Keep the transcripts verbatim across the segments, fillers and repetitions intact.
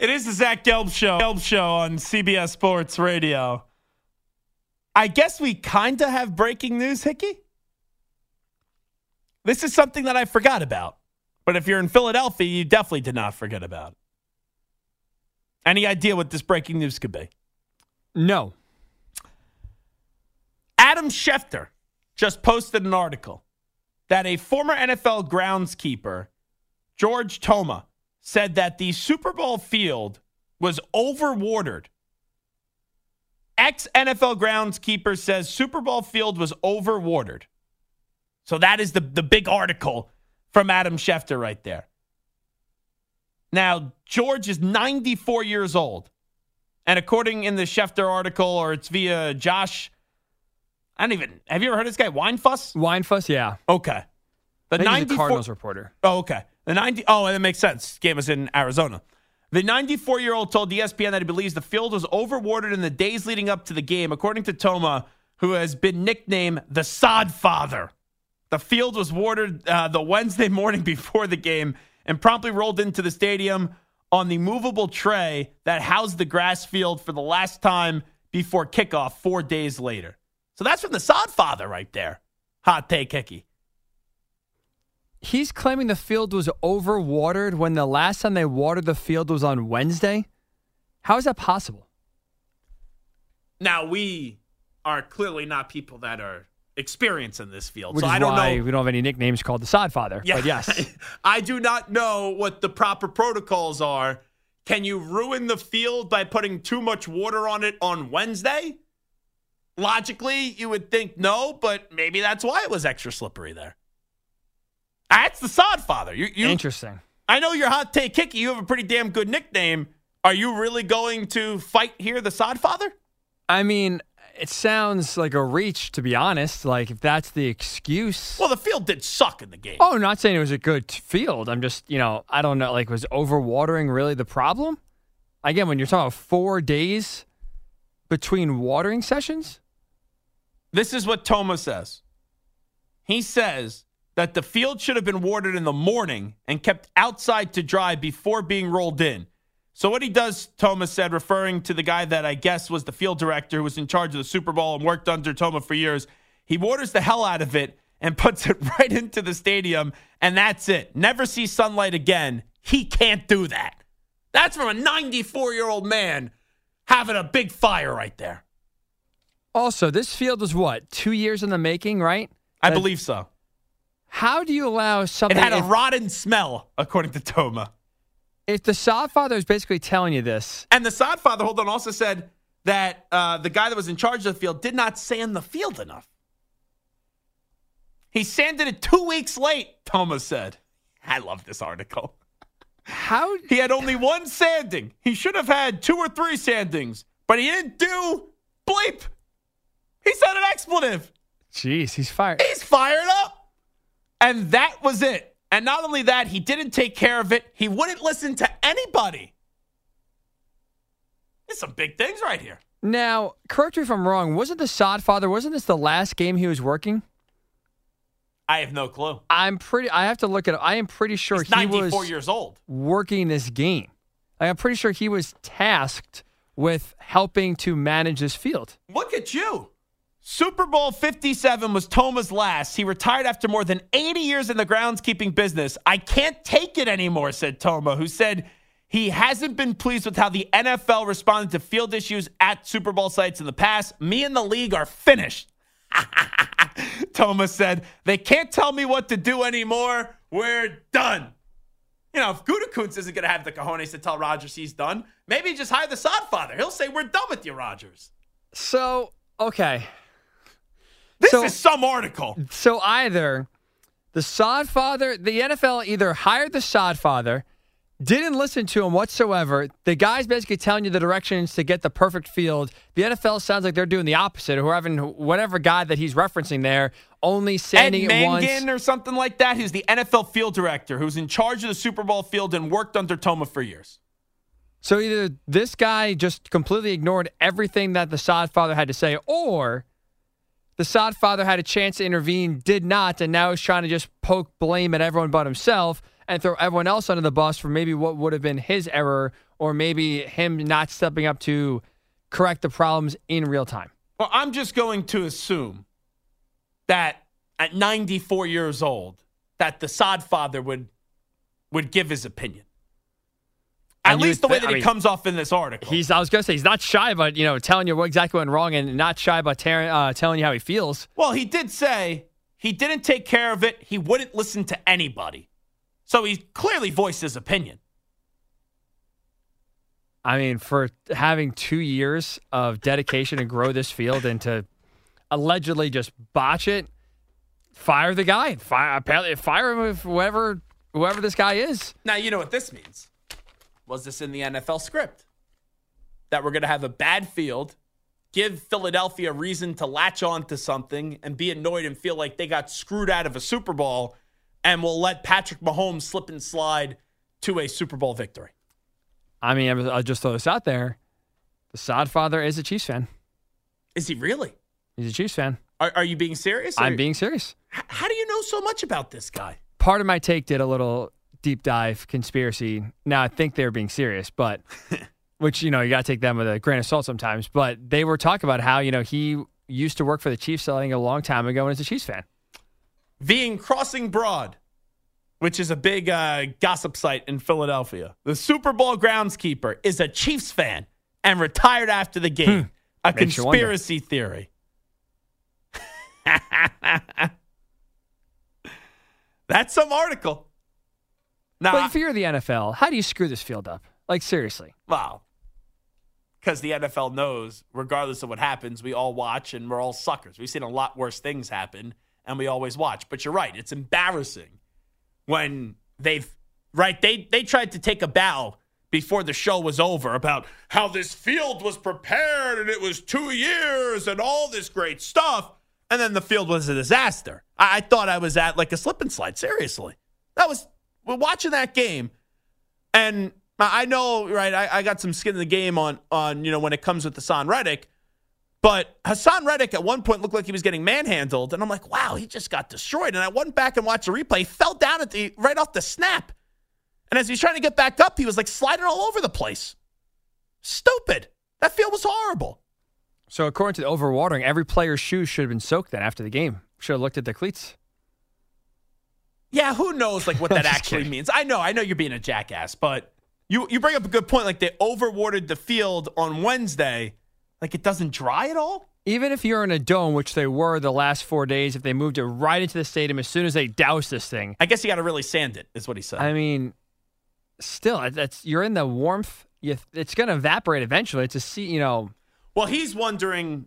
It is the Zach Gelb Show, Gelb Show on C B S Sports Radio. I guess we kind of have breaking news, Hickey. This is something that I forgot about. But if you're in Philadelphia, you definitely did not forget about it. Any idea what this breaking news could be? No. Adam Schefter just posted an article that a former N F L groundskeeper, George Toma, said that the Super Bowl field was overwatered. Ex-N F L groundskeeper says Super Bowl field was overwatered. So that is the, the big article from Adam Schefter right there. Now, George is ninety-four years old. And according in the Schefter article, or it's via Josh, I don't even, have you ever heard of this guy, Winefuss? Winefuss, yeah. Okay. The I think he's a ninety-four Cardinals reporter. Oh, okay. The ninety. Oh, and that makes sense. Game was in Arizona. The ninety-four-year-old told E S P N that he believes the field was overwatered in the days leading up to the game, according to Toma, who has been nicknamed the Sod Father. The field was watered uh, the Wednesday morning before the game and promptly rolled into the stadium on the movable tray that housed the grass field for the last time before kickoff four days later. So that's from the Sod Father right there. Hot take, Hickey. He's claiming the field was overwatered when the last time they watered the field was on Wednesday? How is that possible? Now, we are clearly not people that are experienced in this field. Which so is I don't why know. We don't have any nicknames called the Sod Father. Yeah. But yes. I do not know what the proper protocols are. Can you ruin the field by putting too much water on it on Wednesday? Logically, you would think no, but maybe that's why it was extra slippery there. That's the Sod Father. You, you, Interesting. I know you're hot take Kicky. You have a pretty damn good nickname. Are you really going to fight here, the Sod Father? I mean, it sounds like a reach, to be honest. Like, if that's the excuse. Well, the field did suck in the game. Oh, not saying it was a good field. I'm just, you know, I don't know. Like, was overwatering really the problem? Again, when you're talking about four days between watering sessions? This is what Toma says. He says that the field should have been watered in the morning and kept outside to dry before being rolled in. So what he does, Toma said, referring to the guy that I guess was the field director who was in charge of the Super Bowl and worked under Toma for years, he waters the hell out of it and puts it right into the stadium, and that's it. Never see sunlight again. He can't do that. That's from a ninety-four-year-old man having a big fire right there. Also, this field was what, two years in the making, right? I That- believe so. How do you allow something? It had a if, rotten smell, according to Toma. if the Sod Father is basically telling you this, And the Sod Father, hold on, also said that uh, the guy that was in charge of the field did not sand the field enough. He sanded it two weeks late, Toma said. I love this article. how? He had only one sanding. He should have had two or three sandings, but he didn't do bleep. He said an expletive. Jeez, he's fired. He's fired up. And that was it. And not only that, he didn't take care of it. He wouldn't listen to anybody. There's some big things right here. Now, correct me if I'm wrong. Wasn't the Sod Father? Wasn't this the last game he was working? I have no clue. I'm pretty. I have to look at it. I am pretty sure He's he ninety-four was years old. working this game. Like, I'm pretty sure he was tasked with helping to manage this field. Look at you. Super Bowl fifty-seven was Toma's last. He retired after more than eighty years in the groundskeeping business. I can't take it anymore, said Toma, who said he hasn't been pleased with how the N F L responded to field issues at Super Bowl sites in the past. Me and the league are finished. Toma said, they can't tell me what to do anymore. We're done. You know, if Gutekunst isn't going to have the cojones to tell Rodgers he's done, maybe just hire the Sod Father. He'll say, we're done with you, Rodgers. So, okay. This So- is some article. So either the Sod Father, the N F L either hired the Sod Father, didn't listen to him whatsoever. The guy's basically telling you the directions to get the perfect field. The N F L sounds like they're doing the opposite, or having whatever guy that he's referencing there only Ed sanding it once. Mangan or something like that, who's the N F L field director, who's in charge of the Super Bowl field and worked under Toma for years. So either this guy just completely ignored everything that the Sod Father had to say, or the Sod Father had a chance to intervene, did not, and now he's trying to just poke blame at everyone but himself and throw everyone else under the bus for maybe what would have been his error or maybe him not stepping up to correct the problems in real time? Well, I'm just going to assume that at ninety-four years old, that the sod father would would give his opinion. At And least you the way th- that I he mean, comes off in this article. He's, I was going to say, he's not shy about, you know, telling you what exactly went wrong and not shy about tearing, uh, telling you how he feels. Well, he did say he didn't take care of it. He wouldn't listen to anybody. So he clearly voiced his opinion. I mean, for having two years of dedication to grow this field and to allegedly just botch it, fire the guy. Fire, apparently, fire him with whoever, whoever this guy is. Now, you know what this means. Was this in the N F L script? That we're going to have a bad field, give Philadelphia a reason to latch on to something and be annoyed and feel like they got screwed out of a Super Bowl, and we'll let Patrick Mahomes slip and slide to a Super Bowl victory. I mean, I'll just throw this out there. The sod father is a Chiefs fan. Is he really? He's a Chiefs fan. Are, are you being serious? I'm Or- being serious. H- How do you know so much about this guy? Part of my take did a little deep dive conspiracy. Now, I think they were being serious, but which, you know, you got to take them with a grain of salt sometimes. But they were talking about how, you know, he used to work for the Chiefs selling a long time ago and is a Chiefs fan. Being Crossing Broad, which is a big uh, gossip site in Philadelphia. The Super Bowl groundskeeper is a Chiefs fan and retired after the game. A Makes you wonder. conspiracy theory. That's some article. Now, But if you're the N F L, how do you screw this field up? Like, seriously. well, because the N F L knows, regardless of what happens, we all watch and we're all suckers. We've seen a lot worse things happen, and we always watch. But you're right. It's embarrassing when they've, right, they, they tried to take a bow before the show was over about how this field was prepared and it was two years and all this great stuff. And then the field was a disaster. I, I thought I was at like a slip and slide. Seriously. That was, we're watching that game. And I know, right, I, I got some skin in the game on, on, you know, when it comes with Hassan Reddick. But Hassan Reddick at one point looked like he was getting manhandled. And I'm like, wow, he just got destroyed. And I went back and watched the replay. He fell down at the right off the snap. And as he's trying to get back up, he was like sliding all over the place. Stupid. That field was horrible. So according to the overwatering, every player's shoes should have been soaked then after the game. Should have looked at the cleats. Yeah, who knows like what that Just actually kidding. means. I know, I know you're being a jackass, but you, you bring up a good point. Like they overwatered the field on Wednesday. Like it doesn't dry at all? Even if you're in a dome, which they were the last four days, if they moved it right into the stadium as soon as they doused this thing, I guess you got to really sand it, is what he said. I mean, still, that's you're in the warmth. You, it's going to evaporate eventually. It's a sea, you know. Well, he's wondering,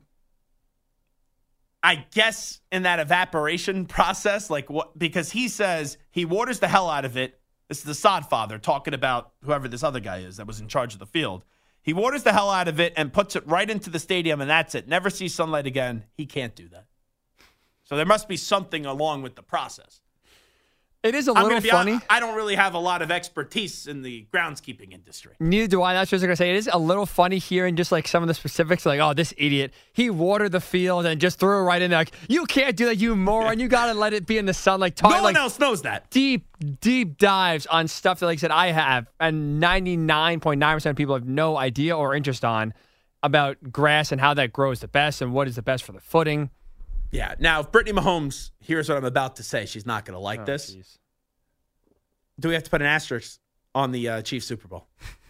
I guess, in that evaporation process, like what, because he says he waters the hell out of it. This is the sod father talking about whoever this other guy is that was in charge of the field. He waters the hell out of it and puts it right into the stadium, and that's it. Never sees sunlight again. He can't do that. So there must be something along with the process. It is a I'm little gonna be funny. honest, I don't really have a lot of expertise in the groundskeeping industry. Neither do I. That's what I was going to say. It is a little funny hearing just like some of the specifics. Like, oh, this idiot, he watered the field and just threw it right in there. Like, you can't do that, you moron. You got to let it be in the sun. Like, talk, No one like else knows that. deep, deep dives on stuff that, like I said, I have, and ninety-nine point nine percent of people have no idea or interest on about grass and how that grows the best and what is the best for the footing. Yeah. Now, if Brittany Mahomes hears what I'm about to say, she's not going to like Oh, this. geez. Do we have to put an asterisk on the uh, Chiefs Super Bowl?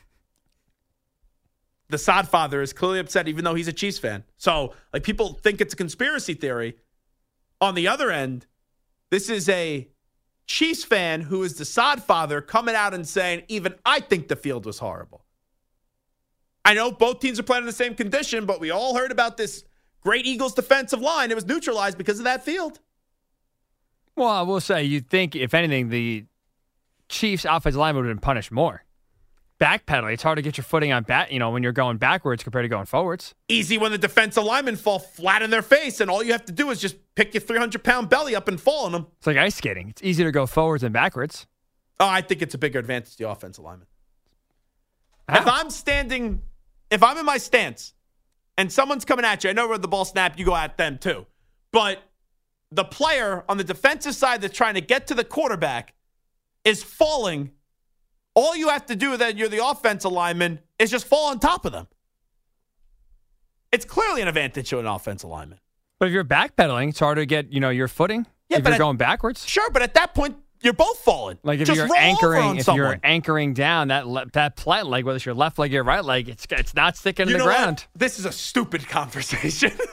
The sod father is clearly upset, even though he's a Chiefs fan. So, like, people think it's a conspiracy theory. On the other end, this is a Chiefs fan who is the sod father coming out and saying, even I think the field was horrible. I know both teams are playing in the same condition, but we all heard about this great Eagles defensive line. It was neutralized because of that field. Well, I will say, you'd think, if anything, the Chiefs offensive line would have been punished more. Backpedaling, it's hard to get your footing on back, you know, when you're going backwards compared to going forwards. Easy when the defensive linemen fall flat in their face, and all you have to do is just pick your three hundred pound belly up and fall on them. It's like ice skating. It's easier to go forwards than backwards. Oh, I think it's a bigger advantage to the offensive lineman. How? If I'm standing, if I'm in my stance, and someone's coming at you, I know where the ball snapped, you go at them too. But the player on the defensive side that's trying to get to the quarterback is falling All you have to do then, you're the offensive lineman, is just fall on top of them. It's clearly an advantage to an offensive lineman. But if you're backpedaling, it's harder to get, you know, your footing. Yeah, if but you're at, going backwards. Sure, but at that point, you're both falling. Like if just you're roll anchoring, over on if someone. you're anchoring down that le- that plant leg, whether it's your left leg or your right leg, it's it's not sticking you to the know ground. What? This is a stupid conversation. This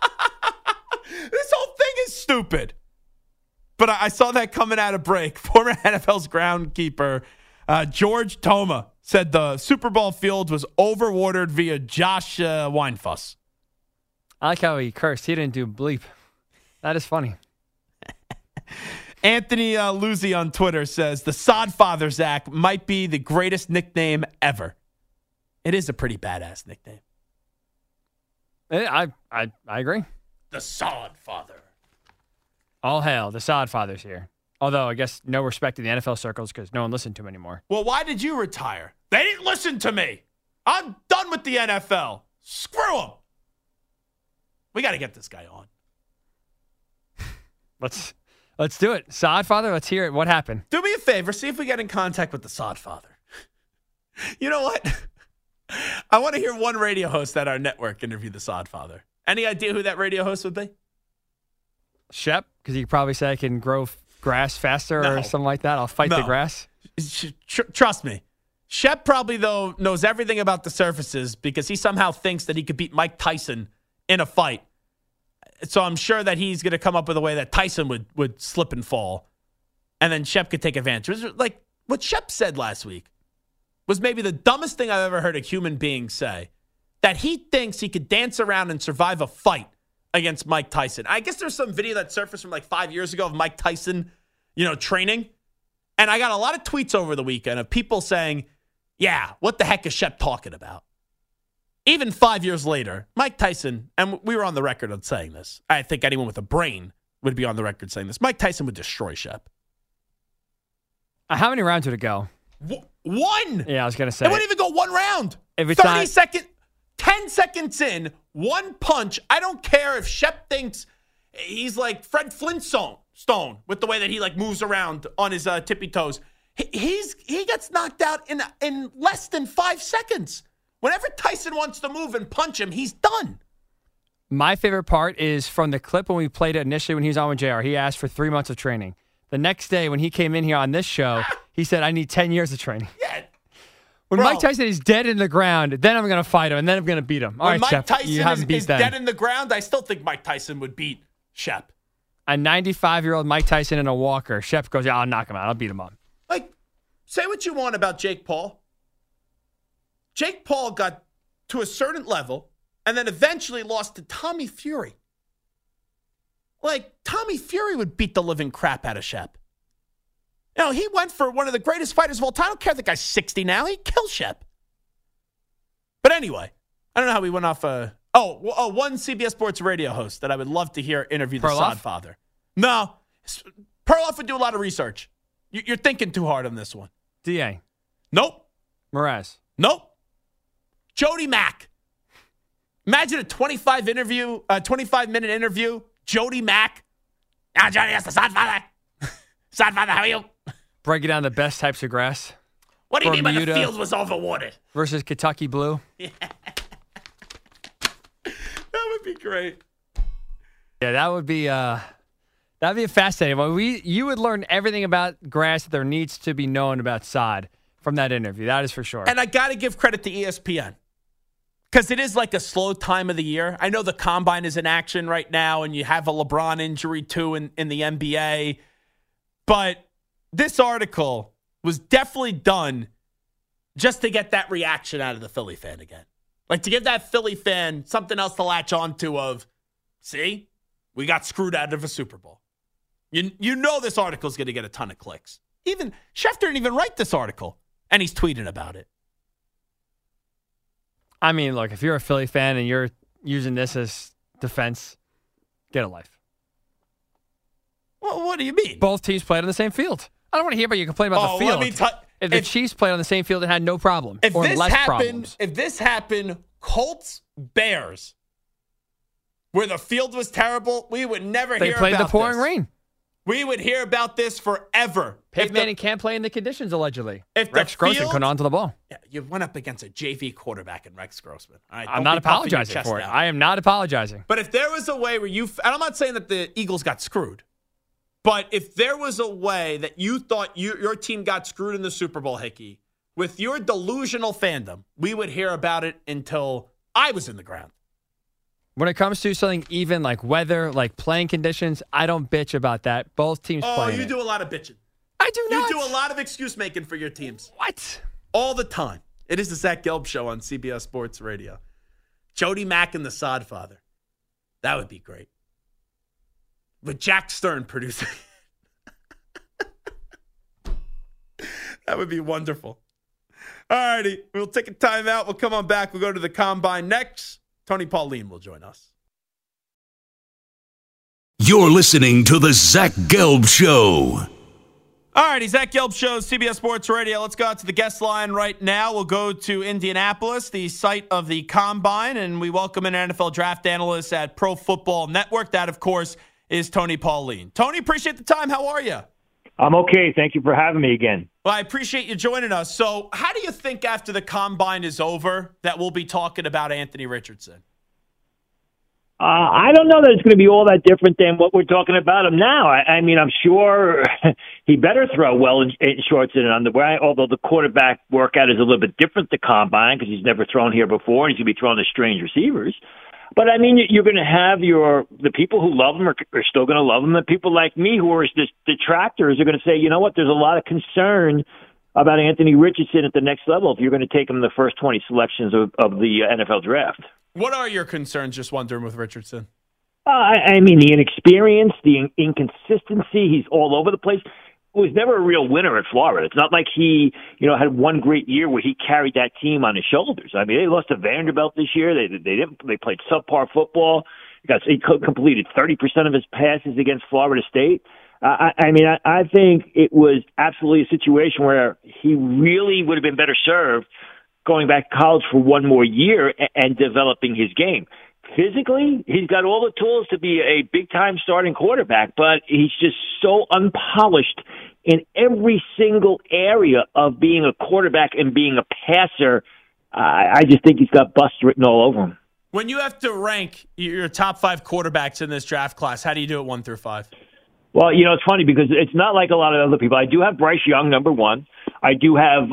whole thing is stupid. But I, I saw that coming out of break. Former N F L's groundkeeper uh, George Toma said the Super Bowl field was overwatered via Josh uh, Weinfuss. I like how he cursed. He didn't do bleep. That is funny. Anthony uh, Luzzi on Twitter says the Sodfather, Zach, might be the greatest nickname ever. It is a pretty badass nickname. I I I agree. The Sodfather. All hail the Sodfathers here. Although I guess no respect in the N F L circles because no one listened to him anymore. Well, why did you retire? They didn't listen to me. I'm done with the N F L. Screw them. We got to get this guy on. Let's let's do it. Sodfather, let's hear it. What happened? Do me a favor. See if we get in contact with the Sodfather. You know what? I want to hear one radio host at our network interview the Sodfather. Any idea who that radio host would be? Shep, because you could probably say I can grow f- grass faster No. or something like that. I'll fight No. the grass. Tr- trust me. Shep probably, though, knows everything about the surfaces because he somehow thinks that he could beat Mike Tyson in a fight. So I'm sure that he's going to come up with a way that Tyson would, would slip and fall. And then Shep could take advantage. It was like what Shep said last week was maybe the dumbest thing I've ever heard a human being say. That he thinks he could dance around and survive a fight against Mike Tyson. I guess there's some video that surfaced from like five years ago of Mike Tyson, you know, training. And I got a lot of tweets over the weekend of people saying, yeah, what the heck is Shep talking about? Even five years later, Mike Tyson, and we were on the record on saying this. I think anyone with a brain would be on the record saying this. Mike Tyson would destroy Shep. Uh, how many rounds would it go? W- one! Yeah, I was going to say. It wouldn't even go one round. If it's thirty not- second, ten seconds in, one punch. I don't care if Shep thinks he's like Fred Flintstone Stone with the way that he like moves around on his uh, tippy toes. He, he's he gets knocked out in in less than five seconds. Whenever Tyson wants to move and punch him, he's done. My favorite part is from the clip when we played it initially when he was on with J R. He asked for three months of training. The next day when he came in here on this show, he said, I need ten years of training. Yeah. When Bro. Mike Tyson is dead in the ground, then I'm going to fight him, and then I'm going to beat him. All When right, Mike Shep, Tyson you is, haven't beat is them. dead in the ground, I still think Mike Tyson would beat Shep. A ninety-five-year-old Mike Tyson in a walker. Shep goes, yeah, I'll knock him out. I'll beat him up. Like, say what you want about Jake Paul. Jake Paul got to a certain level and then eventually lost to Tommy Fury. Like, Tommy Fury would beat the living crap out of Shep. You know, he went for one of the greatest fighters of all time. I don't care if the guy's sixty now. He'd kill Shep. But anyway, I don't know how we went off. Uh, oh, w- oh, one C B S Sports radio host that I would love to hear interview the Perloff? Sodfather. No. Perloff would do a lot of research. You- You're thinking too hard on this one. D A. Nope. Mraz. Nope. Jody Mack. Imagine a twenty-five interview, a twenty-five minute interview. Jody Mack. Now, Jody, that's the Sodfather. Sodfather, how are you? Breaking down the best types of grass What do you mean by the Bermuda. field was overwatered? versus Kentucky Blue. That would be great. Yeah, that would be uh, that'd be a fascinating one. We you would learn everything about grass that there needs to be known about sod from that interview. That is for sure. And I got to give credit to E S P N because it is like a slow time of the year. I know the combine is in action right now, and you have a LeBron injury too in, in the N B A. But this article was definitely done just to get that reaction out of the Philly fan again. Like to give that Philly fan something else to latch onto of, see, we got screwed out of a Super Bowl. You, you know this article is going to get a ton of clicks. Even Schefter didn't even write this article, and he's tweeting about it. I mean, look, if you're a Philly fan and you're using this as defense, get a life. Well, what do you mean? Both teams played on the same field. I don't want to hear about you complain about Oh, the field. let me tell- if the if- Chiefs played on the same field and had no problem If or this less happened, problems. if this happened, Colts Bears, where the field was terrible, we would never They hear played about the pouring this. rain. We would hear about this forever. Peyton If the- Manning can't play in the conditions, allegedly. If the Rex Grossman field- couldn't onto the ball. Yeah, you went up against a J V quarterback in Rex Grossman. All right, I'm don't not be puffing your apologizing chest for it. out. I am not apologizing. But if there was a way where you, and I'm not saying that the Eagles got screwed, but if there was a way that you thought you, your team got screwed in the Super Bowl, Hickey, with your delusional fandom, we would hear about it until I was in the ground. When it comes to something even like weather, like playing conditions, I don't bitch about that. Both teams Oh, play. you it. do a lot of bitching. I do not. You do a lot of excuse making for your teams. What? All the time. It is the Zach Gelb Show on C B S Sports Radio. Jody Mack and the Sodfather. That would be great. With Jack Stern producing. That would be wonderful. All righty. We'll take a timeout. We'll come on back. We'll go to the Combine next. Tony Pauline will join us. You're listening to the Zach Gelb Show. All righty, Zach Gelb Show, C B S Sports Radio. Let's go out to the guest line right now. We'll go to Indianapolis, the site of the Combine, and we welcome an N F L draft analyst at Pro Football Network. That, of course, is Tony Pauline. Tony, appreciate the time. How are you? I'm okay. Thank you for having me again. Well, I appreciate you joining us. So how do you think after the Combine is over that we'll be talking about Anthony Richardson? Uh, I don't know that it's going to be all that different than what we're talking about him now. I, I mean, I'm sure he better throw well in, in shorts and underwear, although the quarterback workout is a little bit different to Combine because he's never thrown here before, and he's going to be throwing to strange receivers. But, I mean, you're going to have your the people who love him are, are still going to love him. The people like me who are just detractors are going to say, you know what, there's a lot of concern about Anthony Richardson at the next level if you're going to take him in the first twenty selections of, of the N F L draft. What are your concerns, just wondering, with Richardson? Uh, I, I mean, the inexperience, the in- inconsistency. He's all over the place. Was never a real winner at Florida. It's not like he, you know, had one great year where he carried that team on his shoulders. I mean, they lost to Vanderbilt this year. They they didn't. They played subpar football. He got he completed thirty percent of his passes against Florida State. Uh, I, I mean, I, I think it was absolutely a situation where he really would have been better served going back to college for one more year and, and developing his game. Physically, he's got all the tools to be a big-time starting quarterback, but he's just so unpolished in every single area of being a quarterback and being a passer. Uh, I just think he's got bust written all over him. When you have to rank your top five quarterbacks in this draft class, how do you do it one through five? Well, you know, it's funny because it's not like a lot of other people. I do have Bryce Young, number one. I do have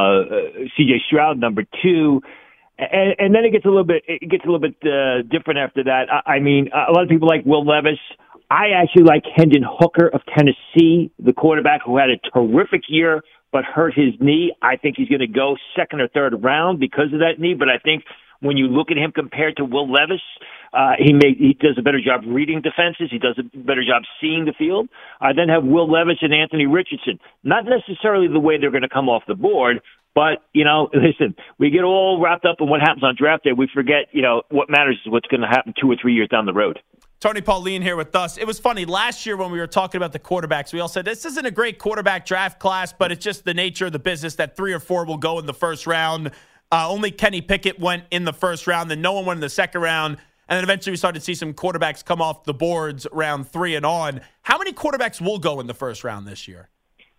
uh, C J Stroud, number two. And, and then it gets a little bit it gets a little bit uh, different after that. I, I mean, a lot of people like Will Levis. I actually like Hendon Hooker of Tennessee, the quarterback who had a terrific year but hurt his knee. I think he's going to go second or third round because of that knee. But I think when you look at him compared to Will Levis, uh, he may, he does a better job reading defenses. He does a better job seeing the field. I then have Will Levis and Anthony Richardson. Not necessarily the way they're going to come off the board, but, you know, listen, we get all wrapped up in what happens on draft day. We forget, you know, what matters is what's going to happen two or three years down the road. Tony Pauline here with us. It was funny. Last year when we were talking about the quarterbacks, we all said this isn't a great quarterback draft class, but it's just the nature of the business that three or four will go in the first round. Uh, only Kenny Pickett went in the first round, then no one went in the second round. And then eventually we started to see some quarterbacks come off the boards round three and on. How many quarterbacks will go in the first round this year?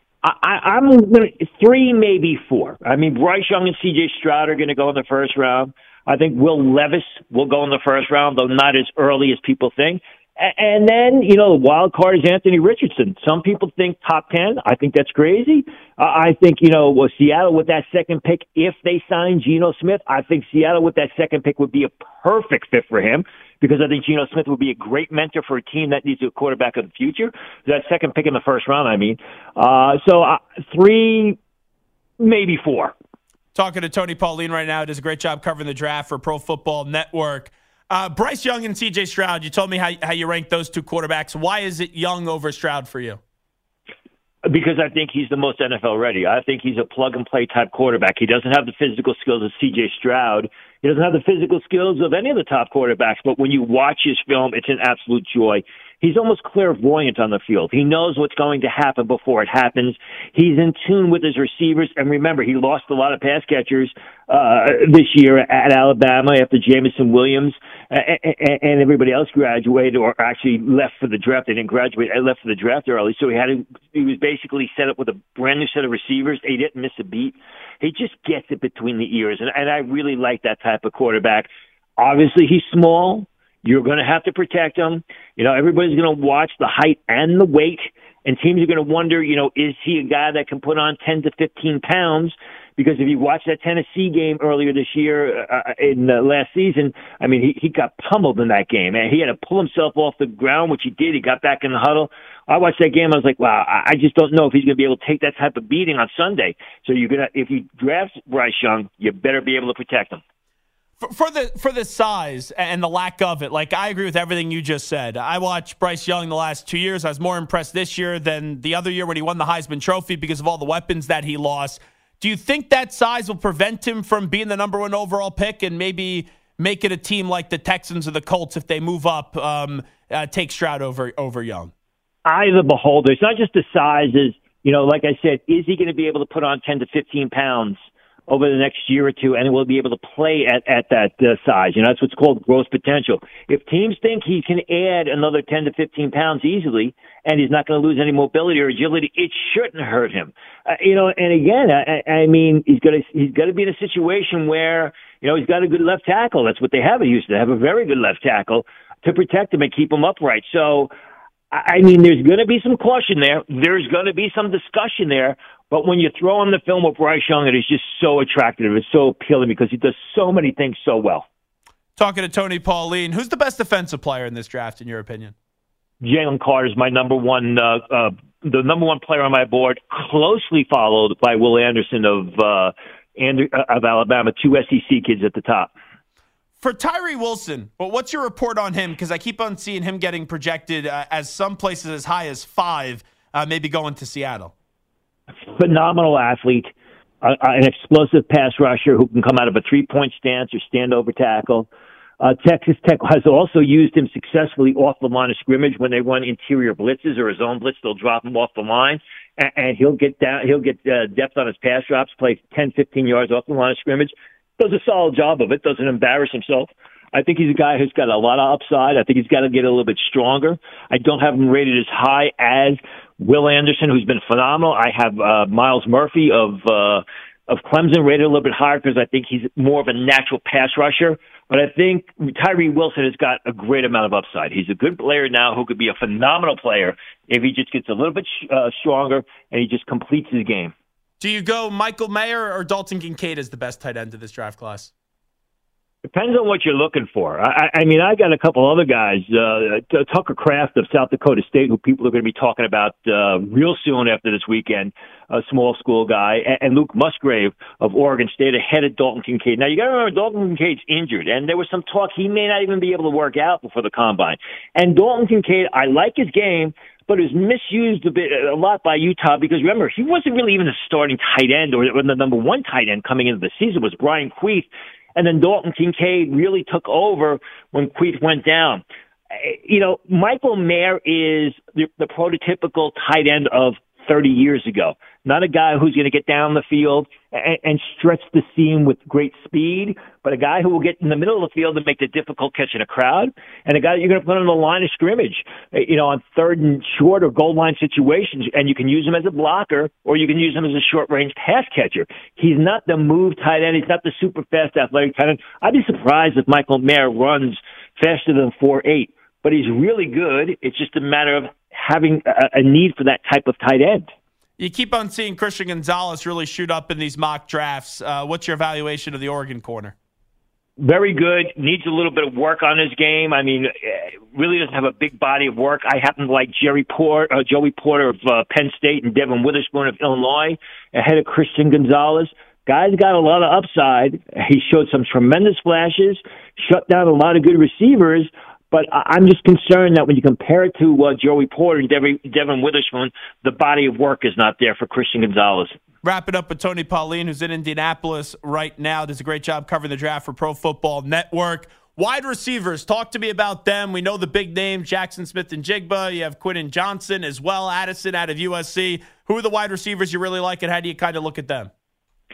I, I'm gonna, three, maybe four. I mean, Bryce Young and C J Stroud are going to go in the first round. I think Will Levis will go in the first round, though not as early as people think. And then, you know, the wild card is Anthony Richardson. Some people think top ten. I think that's crazy. Uh, I think, you know, well, Seattle with that second pick, if they sign Geno Smith, I think Seattle with that second pick would be a perfect fit for him because I think Geno Smith would be a great mentor for a team that needs a quarterback of the future. That second pick in the first round, I mean. Uh, so uh, three, maybe four. Talking to Tony Pauline right now. Does a great job covering the draft for Pro Football Network. Uh, Bryce Young and C J Stroud, you told me how, how you rank those two quarterbacks. Why is it Young over Stroud for you? Because I think he's the most N F L ready. I think he's a plug-and-play type quarterback. He doesn't have the physical skills of C J Stroud. He doesn't have the physical skills of any of the top quarterbacks, but when you watch his film, it's an absolute joy. He's almost clairvoyant on the field. He knows what's going to happen before it happens. He's in tune with his receivers. And remember, he lost a lot of pass catchers uh, this year at Alabama after Jamison Williams and, and everybody else graduated or actually left for the draft. They didn't graduate. I left for the draft early, so he had to, he was basically set up with a brand new set of receivers. He didn't miss a beat. He just gets it between the ears, and, and I really like that type of quarterback. Obviously, he's small. You're going to have to protect him. You know, everybody's going to watch the height and the weight, and teams are going to wonder, you know, is he a guy that can put on ten to fifteen pounds? Because if you watch that Tennessee game earlier this year, uh, in uh, last season, I mean, he, he got pummeled in that game, and he had to pull himself off the ground, which he did. He got back in the huddle. I watched that game. I was like, wow, I just don't know if he's going to be able to take that type of beating on Sunday. So you're gonna, if you draft Bryce Young, you better be able to protect him. For, for the for the size and the lack of it, like I agree with everything you just said. I watched Bryce Young the last two years. I was more impressed this year than the other year when he won the Heisman Trophy because of all the weapons that he lost. Do you think that size will prevent him from being the number one overall pick and maybe make it a team like the Texans or the Colts if they move up, um, uh, take Stroud over over Young? Eye of the beholder. It's not just the size. Is, you know, like I said, is he going to be able to put on ten to fifteen pounds over the next year or two, and will be able to play at, at that uh, size? You know, that's what's called growth potential. If teams think he can add another ten to fifteen pounds easily, and he's not going to lose any mobility or agility, it shouldn't hurt him. Uh, you know, and again, I, I mean, he's got to he's got to be in a situation where, you know, he's got a good left tackle. That's what they have at Houston. They have a very good left tackle to protect him and keep him upright. So, I mean, there's going to be some caution there. There's going to be some discussion there. But when you throw on the film with Bryce Young, it is just so attractive. It's so appealing because he does so many things so well. Talking to Tony Pauline, who's the best defensive player in this draft, in your opinion? Jalen Carter is my number one, uh, uh, the number one player on my board, closely followed by Will Anderson of uh, Andrew, uh, of Alabama, two S E C kids at the top. For Tyree Wilson, well, what's your report on him? Because I keep on seeing him getting projected uh, as some places as high as five, uh, maybe going to Seattle. Phenomenal athlete, uh, an explosive pass rusher who can come out of a three-point stance or stand over tackle. Uh, Texas Tech has also used him successfully off the line of scrimmage when they run interior blitzes or a zone blitz. They'll drop him off the line, and, and he'll get down. He'll get uh, depth on his pass drops, play ten, fifteen yards off the line of scrimmage. Does a solid job of it. Doesn't embarrass himself. I think he's a guy who's got a lot of upside. I think he's got to get a little bit stronger. I don't have him rated as high as Will Anderson, who's been phenomenal. I have uh, Miles Murphy of uh, of Clemson rated a little bit higher because I think he's more of a natural pass rusher. But I think Tyree Wilson has got a great amount of upside. He's a good player now who could be a phenomenal player if he just gets a little bit uh, stronger and he just completes his game. Do you go Michael Mayer or Dalton Kincaid as the best tight end of this draft class? Depends on what you're looking for. I, I mean, I got a couple other guys. Uh, Tucker Kraft of South Dakota State, who people are going to be talking about uh, real soon after this weekend, a small school guy, and, and Luke Musgrave of Oregon State ahead of Dalton Kincaid. Now, you got to remember, Dalton Kincaid's injured, and there was some talk he may not even be able to work out before the combine. And Dalton Kincaid, I like his game, but is misused a bit, a lot by Utah because remember, he wasn't really even a starting tight end or, or the number one tight end coming into the season was Brian Queeth. And then Dalton Kincaid really took over when Queeth went down. You know, Michael Mayer is the, the prototypical tight end of thirty years ago. Not a guy who's going to get down the field and, and stretch the seam with great speed, but a guy who will get in the middle of the field and make the difficult catch in a crowd, and a guy that you're going to put on the line of scrimmage, you know, on third and short or goal line situations, and you can use him as a blocker or you can use him as a short-range pass catcher. He's not the move tight end. He's not the super fast athletic tight end. I'd be surprised if Michael Mayer runs faster than four eight, but he's really good. It's just a matter of having a, a need for that type of tight end. You keep on seeing Christian Gonzalez really shoot up in these mock drafts. Uh, what's your evaluation of the Oregon corner? Very good. Needs a little bit of work on his game. I mean, really doesn't have a big body of work. I happen to like Jerry Porter, uh, Joey Porter of uh, Penn State and Devin Witherspoon of Illinois ahead of Christian Gonzalez. Guy's got a lot of upside. He showed some tremendous flashes, shut down a lot of good receivers. But I'm just concerned that when you compare it to uh, Joey Porter and Devin, Devin Witherspoon, the body of work is not there for Christian Gonzalez. Wrap it up with Tony Pauline, who's in Indianapolis right now. Does a great job covering the draft for Pro Football Network. Wide receivers, talk to me about them. We know the big names, Jackson Smith and Jigba. You have Quentin Johnson as well, Addison out of U S C. Who are the wide receivers you really like, and how do you kind of look at them?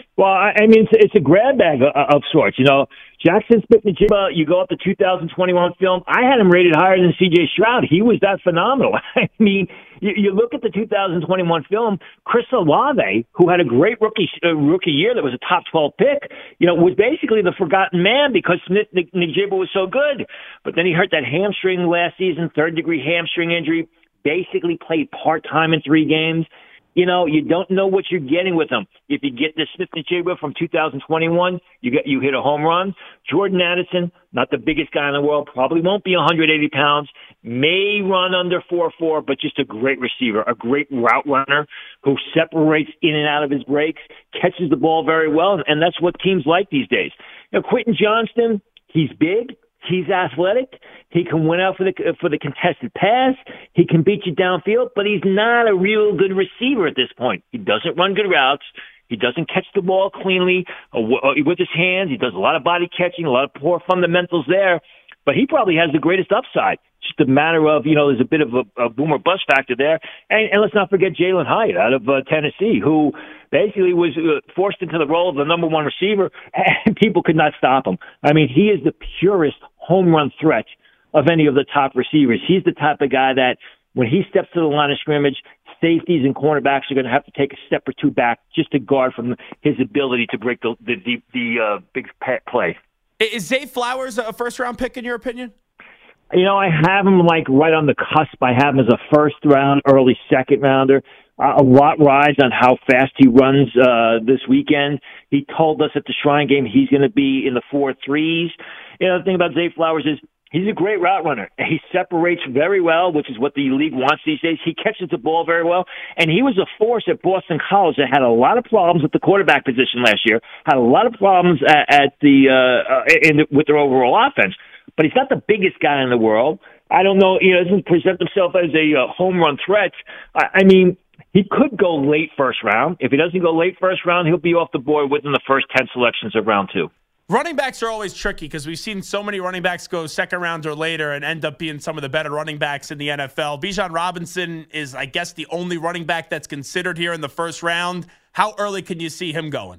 Well, I, I mean, it's, it's a grab bag of, of sorts. You know, Jackson Smith-Njigba, you go up to two thousand twenty-one film, I had him rated higher than C J Stroud. He was that phenomenal. I mean, you, you look at the two thousand twenty-one film, Chris Olave, who had a great rookie uh, rookie year that was a top twelve pick, you know, was basically the forgotten man because Smith-Njigba was so good. But then he hurt that hamstring last season, third-degree hamstring injury, basically played part-time in three games. You know, you don't know what you're getting with him. If you get the Smith-Njigba from two thousand twenty-one, you get you hit a home run. Jordan Addison, not the biggest guy in the world, probably won't be one hundred eighty pounds, may run under four four, but just a great receiver, a great route runner who separates in and out of his breaks, catches the ball very well, and that's what teams like these days. You know, Quentin Johnston, he's big. He's athletic. He can win out for the for the contested pass. He can beat you downfield, but he's not a real good receiver at this point. He doesn't run good routes. He doesn't catch the ball cleanly with his hands. He does a lot of body catching, a lot of poor fundamentals there. But he probably has the greatest upside. It's just a matter of, you know, there's a bit of a, a boomer bust factor there. And, and let's not forget Jalen Hyatt out of uh, Tennessee, who basically was uh, forced into the role of the number one receiver, and people could not stop him. I mean, he is the purest home run threat of any of the top receivers. He's the type of guy that when he steps to the line of scrimmage, safeties and cornerbacks are going to have to take a step or two back just to guard from his ability to break the the, the, the uh, big play. Is Zay Flowers a first-round pick in your opinion? You know, I have him like right on the cusp. I have him as a first-round, early second-rounder. Uh, a lot rides on how fast he runs uh, this weekend. He told us at the Shrine game he's going to be in the four threes. You know, the thing about Zay Flowers is he's a great route runner. He separates very well, which is what the league wants these days. He catches the ball very well. And he was a force at Boston College that had a lot of problems at the quarterback position last year, had a lot of problems at, at the uh, in the, with their overall offense. But he's not the biggest guy in the world. I don't know, you know, doesn't present himself as a uh, home run threat. I, I mean, he could go late first round. If he doesn't go late first round, he'll be off the board within the first ten selections of round two. Running backs are always tricky because we've seen so many running backs go second round or later and end up being some of the better running backs in the N F L. Bijan Robinson is, I guess, the only running back that's considered here in the first round. How early can you see him going?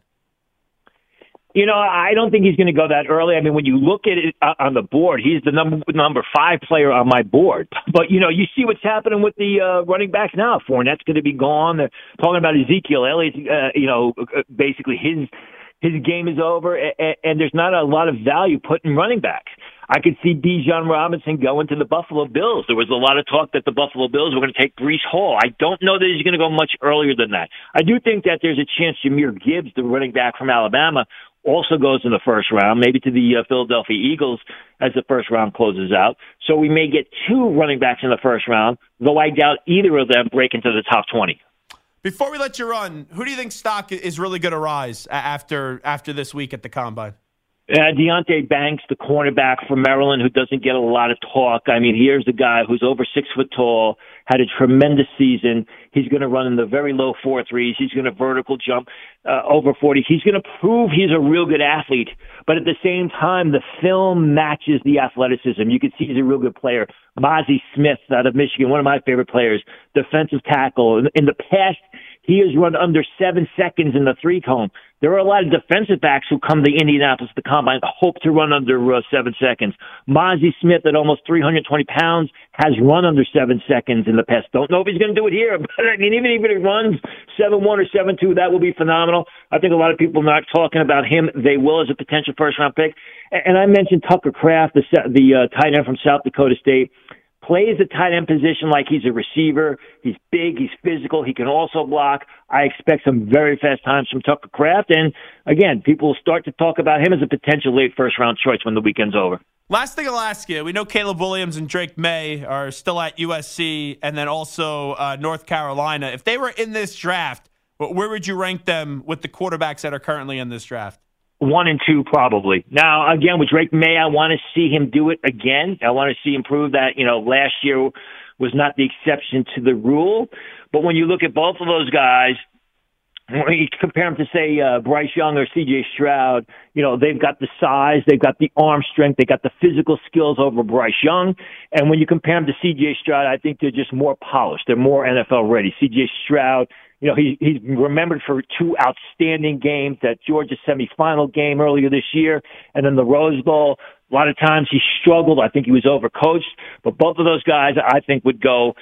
You know, I don't think he's going to go that early. I mean, when you look at it on the board, he's the number number five player on my board. But, you know, you see what's happening with the uh, running backs now. Fournette's going to be gone. They're talking about Ezekiel Elliott, uh, you know, basically his his game is over, and, and there's not a lot of value put in running backs. I could see Bijan Robinson going to the Buffalo Bills. There was a lot of talk that the Buffalo Bills were going to take Breece Hall. I don't know that he's going to go much earlier than that. I do think that there's a chance Jahmyr Gibbs, the running back from Alabama, also goes in the first round, maybe to the uh, Philadelphia Eagles as the first round closes out. So we may get two running backs in the first round, though I doubt either of them break into the top twenty. Before we let you run, who do you think stock is really going to rise after after this week at the Combine? Uh, Deonte Banks, the cornerback from Maryland, who doesn't get a lot of talk. I mean, here's a guy who's over six foot tall, had a tremendous season. He's going to run in the very low four threes. He's going to vertical jump uh, over forty. He's going to prove he's a real good athlete. But at the same time, the film matches the athleticism. You can see he's a real good player. Mozzie Smith out of Michigan, one of my favorite players, defensive tackle. In, in the past, he has run under seven seconds in the three cone. There are a lot of defensive backs who come to Indianapolis at the Combine hope to run under uh, seven seconds. Mozzie Smith, at almost three hundred twenty pounds, has run under seven seconds in the past. Don't know if he's going to do it here, but I mean, even if he runs seven one or seven two, that will be phenomenal. I think a lot of people are not talking about him. They will as a potential first-round pick. And I mentioned Tucker Kraft, the, the uh, tight end from South Dakota State. Plays the tight end position like he's a receiver. He's big. He's physical. He can also block. I expect some very fast times from Tucker Kraft. And, again, people will start to talk about him as a potential late first-round choice when the weekend's over. Last thing I'll ask you, we know Caleb Williams and Drake May are still at U S C and then also uh, North Carolina. If they were in this draft, where would you rank them with the quarterbacks that are currently in this draft? One and two, probably. Now, again, with Drake May, I want to see him do it again. I want to see him prove that, you know, last year was not the exception to the rule. But when you look at both of those guys, when you compare them to, say, uh, Bryce Young or C J Stroud, you know, they've got the size, they've got the arm strength, they got the physical skills over Bryce Young. And when you compare them to C J Stroud, I think they're just more polished. They're more N F L ready. C J Stroud, you know, he, he's remembered for two outstanding games, that Georgia semifinal game earlier this year, and then the Rose Bowl. A lot of times he struggled. I think he was overcoached. But both of those guys, I think, would go.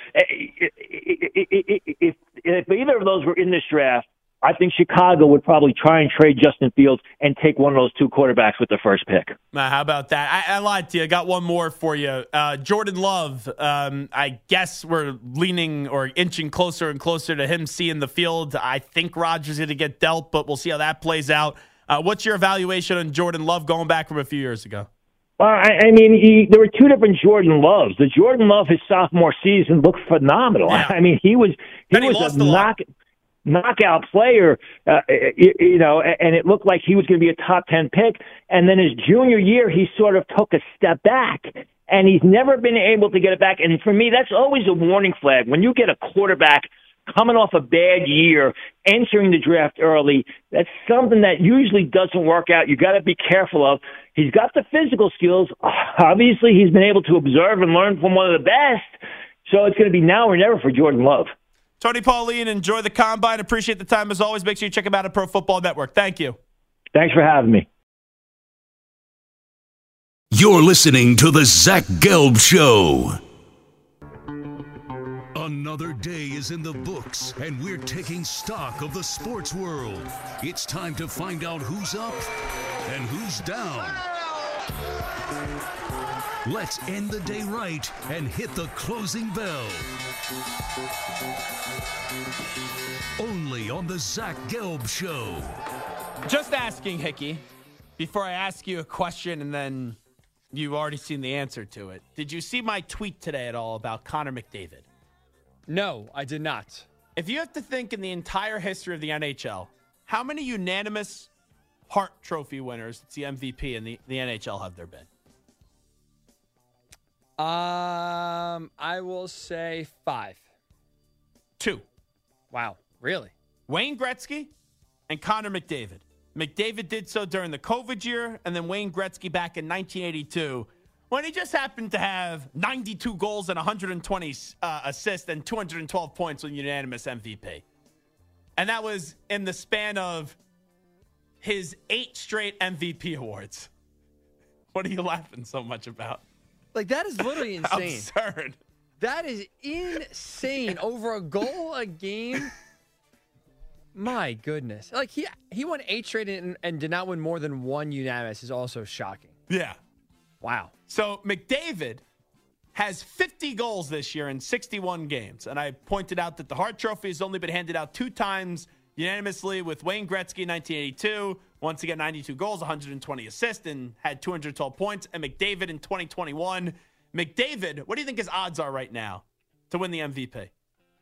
If, if either of those were in this draft, I think Chicago would probably try and trade Justin Fields and take one of those two quarterbacks with the first pick. Uh, how about that? I, I lied to you. I got one more for you. Uh, Jordan Love, um, I guess we're leaning or inching closer and closer to him seeing the field. I think Rodgers is going to get dealt, but we'll see how that plays out. Uh, what's your evaluation on Jordan Love going back from a few years ago? Well, I, I mean, he, there were two different Jordan Loves. The Jordan Love his sophomore season looked phenomenal. Yeah. I mean, he was he he was a knock. knockout player, uh, you, you know, and it looked like he was going to be a top ten pick. And then his junior year, he sort of took a step back, and he's never been able to get it back. And for me, that's always a warning flag. When you get a quarterback coming off a bad year, entering the draft early, that's something that usually doesn't work out. You got to be careful of. He's got the physical skills. Obviously, he's been able to observe and learn from one of the best. So it's going to be now or never for Jordan Love. Tony Pauline, enjoy the Combine. Appreciate the time as always. Make sure you check him out at Pro Football Network. Thank you. Thanks for having me. You're listening to the Zach Gelb Show. Another day is in the books, and we're taking stock of the sports world. It's time to find out who's up and who's down. Let's end the day right and hit the closing bell. Only on the Zach Gelb Show. Just asking, Hickey, before I ask you a question and then you've already seen the answer to it. Did you see my tweet today at all about Connor McDavid? No, I did not. If you have to think in the entire history of the N H L, how many unanimous Hart Trophy winners, it's the M V P in the, the N H L, have there been? Um, I will say five. Two. Wow, really? Wayne Gretzky and Connor McDavid. McDavid did so during the COVID year, and then Wayne Gretzky back in nineteen eighty-two, when he just happened to have ninety-two goals and one hundred twenty uh, assists and two hundred twelve points with unanimous M V P. And that was in the span of his eight straight M V P awards. What are you laughing so much about? Like, that is literally insane. Absurd. That is insane. Over a goal a game. My goodness. Like, he he won eight straight and, and did not win more than one unanimous is also shocking. Yeah. Wow. So McDavid has fifty goals this year in sixty-one games. And I pointed out that the Hart Trophy has only been handed out two times unanimously, with Wayne Gretzky in nineteen eighty-two. Once again, ninety-two goals, one hundred twenty assists, and had two hundred twelve points. And McDavid in twenty twenty-one. McDavid, what do you think his odds are right now to win the M V P?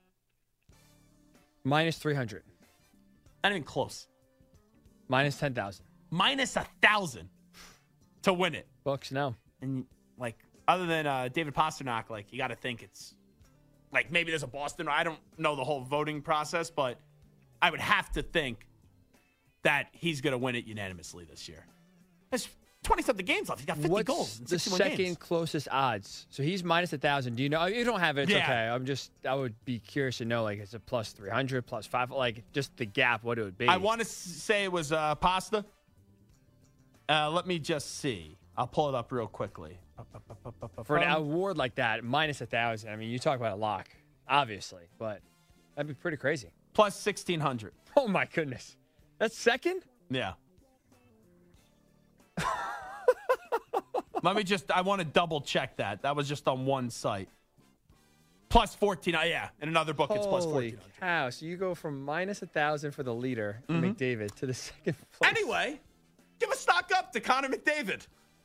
Minus three hundred. Not even close. Minus ten thousand. Minus one thousand to win it. Books, no. And, like, other than uh, David Pastrnak, like, you got to think it's, like, maybe there's a Boston. I don't know the whole voting process, but I would have to think that he's going to win it unanimously this year. There's twenty-something games left. He's got fifty What's goals in the second games. Closest odds? So he's minus one thousand. Do you know? You don't have it. It's Yeah. okay. I'm just, I would be curious to know, like, it's a plus three hundred, plus five, like, just the gap, what it would be. I want to say it was uh, Pasta. Uh, let me just see. I'll pull it up real quickly. For an award like that, minus one thousand. I mean, you talk about a lock, obviously, but that'd be pretty crazy. Plus sixteen hundred. Oh, my goodness. That's second? Yeah. Let me just, I want to double check that. That was just on one site. Plus fourteen, uh, yeah. In another book, it's plus Holy fourteen hundred. cow. So you go from minus one thousand for the leader, Mm-hmm. McDavid, to the second place. Anyway, give a stock up to Connor McDavid.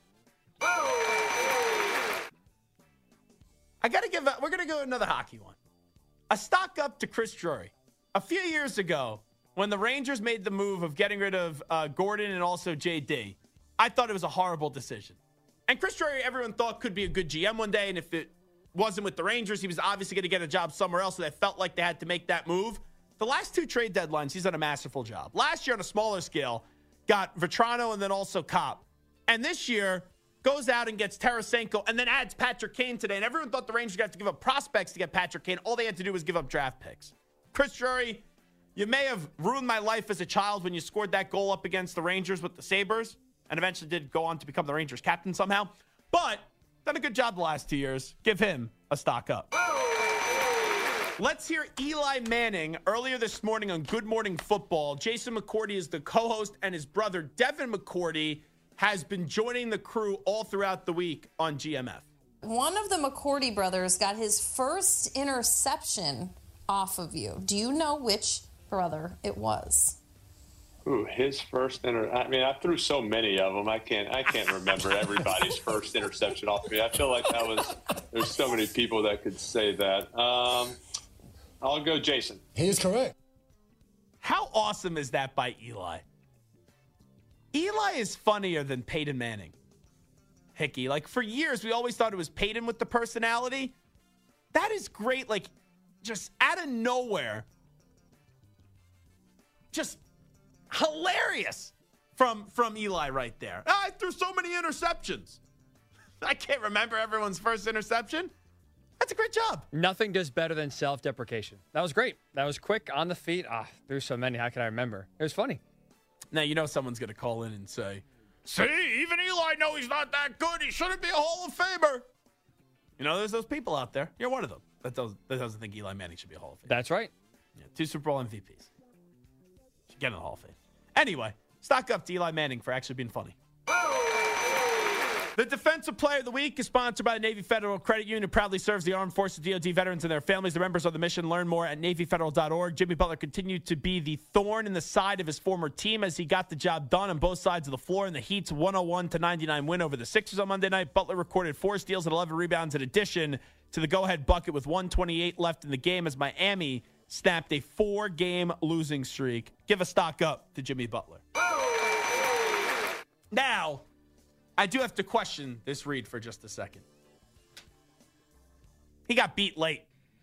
I got to give, a, we're going to go another hockey one. A stock up to Chris Drury. A few years ago, when the Rangers made the move of getting rid of uh, Gordon and also J D, I thought it was a horrible decision. And Chris Drury, everyone thought could be a good G M one day, and if it wasn't with the Rangers, he was obviously going to get a job somewhere else, so they felt like they had to make that move. the last two trade deadlines, he's done a masterful job. Last year on a smaller scale, got Vetrano and then also Kopp. And this year, goes out and gets Tarasenko and then adds Patrick Kane today. And everyone thought the Rangers were going to have to give up prospects to get Patrick Kane. All they had to do was give up draft picks. Chris Drury, you may have ruined my life as a child when you scored that goal up against the Rangers with the Sabres and eventually did go on to become the Rangers captain somehow. But done a good job the last two years. Give him a stock up. Let's hear Eli Manning earlier this morning on Good Morning Football. Jason McCourty is the co-host, and his brother, Devin McCourty, has been joining the crew all throughout the week on G M F. One of the McCourty brothers got his first interception off of you. Do you know which brother it was? Ooh, his first inter. I mean, I threw so many of them. I can't. I can't remember everybody's first interception off of me. I feel like that was. There's so many people that could say that. Um, I'll go Jason. He is correct. How awesome is that by Eli? Eli is funnier than Peyton Manning. Hickey, like for years, we always thought it was Peyton with the personality. That is great. Like just out of nowhere. Just hilarious from, from Eli right there. Oh, I threw so many interceptions. I can't remember everyone's first interception. That's a great job. Nothing does better than self-deprecation. That was great. That was quick, on the feet. Ah, there's so many. How can I remember? It was funny. Now, you know someone's going to call in and say, see, even Eli knows he's not that good. He shouldn't be a Hall of Famer. You know, there's those people out there. You're one of them that doesn't, that doesn't think Eli Manning should be a Hall of Famer. That's right. Yeah, two Super Bowl M V Ps. Should get in the Hall of Fame. Anyway, stock up to Eli Manning for actually being funny. The Defensive Player of the Week is sponsored by the Navy Federal Credit Union, who proudly serves the Armed Forces, D O D veterans, and their families. The members of the mission. Learn more at Navy Federal dot org. Jimmy Butler continued to be the thorn in the side of his former team as he got the job done on both sides of the floor in the Heat's one oh one to ninety-nine win over the Sixers on Monday night. Butler recorded four steals and eleven rebounds in addition to the go-ahead bucket with one twenty-eight left in the game as Miami snapped a four-game losing streak. Give a stock up to Jimmy Butler. Now, I do have to question this read for just a second. He got beat late.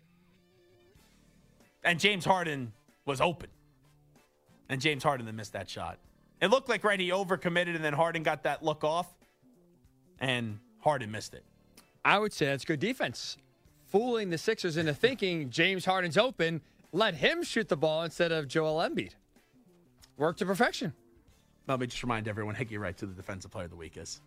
And James Harden was open. And James Harden then missed that shot. It looked like, right, he overcommitted and then Harden got that look off. And Harden missed it. I would say that's good defense. Fooling the Sixers into thinking James Harden's open, let him shoot the ball instead of Joel Embiid. Worked to perfection. Let me just remind everyone, Hickey Wright to the Defensive Player of the Week is.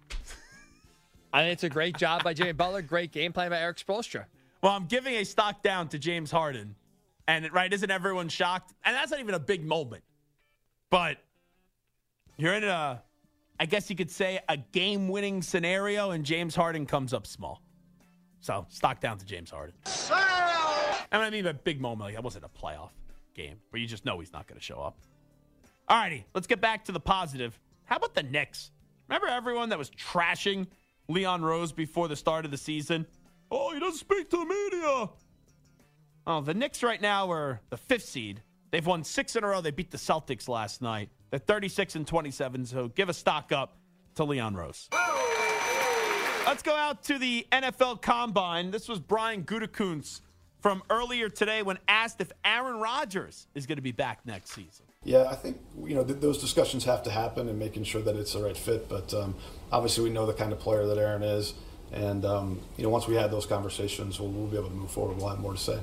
I think it's a great job by Jimmy Butler. Great game plan by Eric Spoelstra. Well, I'm giving a stock down to James Harden. And, right, isn't everyone shocked? And that's not even a big moment. But you're in a, I guess you could say, a game-winning scenario, and James Harden comes up small. So, stock down to James Harden. And I mean a big moment, like that wasn't a playoff game where you just know he's not going to show up. All righty, let's get back to the positive. How about the Knicks? Remember everyone that was trashing Leon Rose before the start of the season? Oh, he doesn't speak to the media. Oh, the Knicks right now are the fifth seed. They've won six in a row. They beat the Celtics last night. They're thirty-six and twenty-seven, so give a stock up to Leon Rose. Let's go out to the N F L Combine. This was Brian Gutekunst from earlier today when asked if Aaron Rodgers is going to be back next season. Yeah, I think you know th- those discussions have to happen and making sure that it's the right fit. But um, obviously, we know the kind of player that Aaron is, and um, you know once we have those conversations, we'll, we'll be able to move forward. We'll have more to say.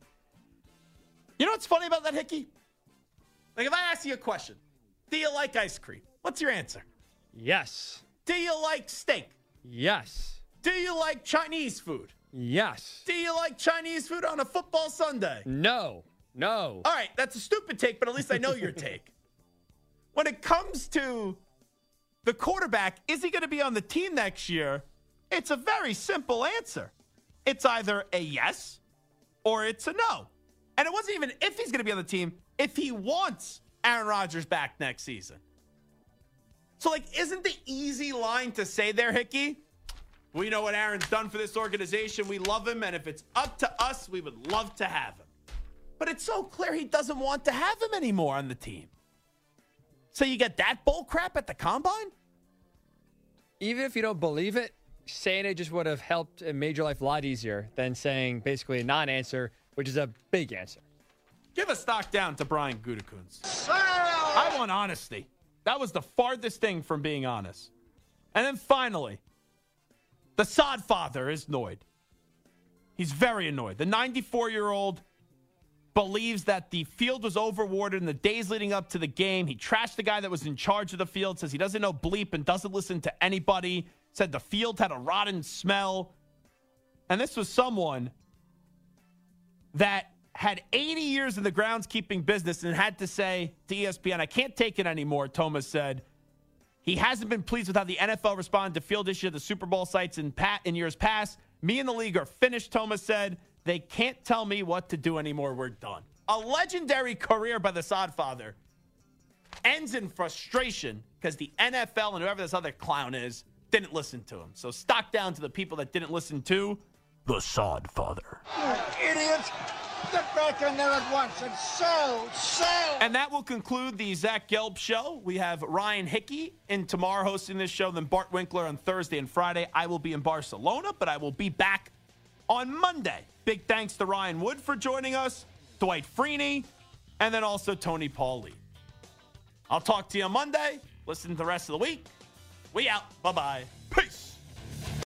You know what's funny about that, Hickey? Like if I ask you a question, do you like ice cream? What's your answer? Yes. Do you like steak? Yes. Do you like Chinese food? Yes. Do you like Chinese food on a football Sunday? No. No. All right, that's a stupid take, but at least I know your take. When it comes to the quarterback, is he going to be on the team next year? It's a very simple answer. It's either a yes or it's a no. And it wasn't even if he's going to be on the team, if he wants Aaron Rodgers back next season. So, like, isn't the easy line to say there, Hickey? We know what Aaron's done for this organization. We love him, and if it's up to us, we would love to have him. But it's so clear he doesn't want to have him anymore on the team. So you get that bull crap at the Combine? Even if you don't believe it, saying it just would have helped and made your life a lot easier than saying basically a non-answer, which is a big answer. Give a stock down to Brian Gutekunst. I want honesty. That was the farthest thing from being honest. And then finally, the sod father is annoyed. He's very annoyed. The ninety-four-year-old believes that the field was overwatered in the days leading up to the game. He trashed the guy that was in charge of the field, says he doesn't know bleep and doesn't listen to anybody, said the field had a rotten smell. And this was someone that had eighty years in the groundskeeping business and had to say to E S P N, I can't take it anymore, Thomas said. He hasn't been pleased with how the N F L responded to field issues at the Super Bowl sites in, pat, in years past. Me and the league are finished, Thomas said. They can't tell me what to do anymore. We're done. A legendary career by the sod father ends in frustration because the N F L and whoever this other clown is didn't listen to him. So stock down to the people that didn't listen to the sod father. You idiots! Get back in there at once and sell, sell! And that will conclude the Zach Gelb Show. We have Ryan Hickey in tomorrow hosting this show, then Bart Winkler on Thursday and Friday. I will be in Barcelona, but I will be back on Monday. Big thanks to Ryan Wood for joining us, Dwight Freeney, and then also Tony Pauly. I'll talk to you on Monday. Listen to the rest of the week. We out. Bye-bye.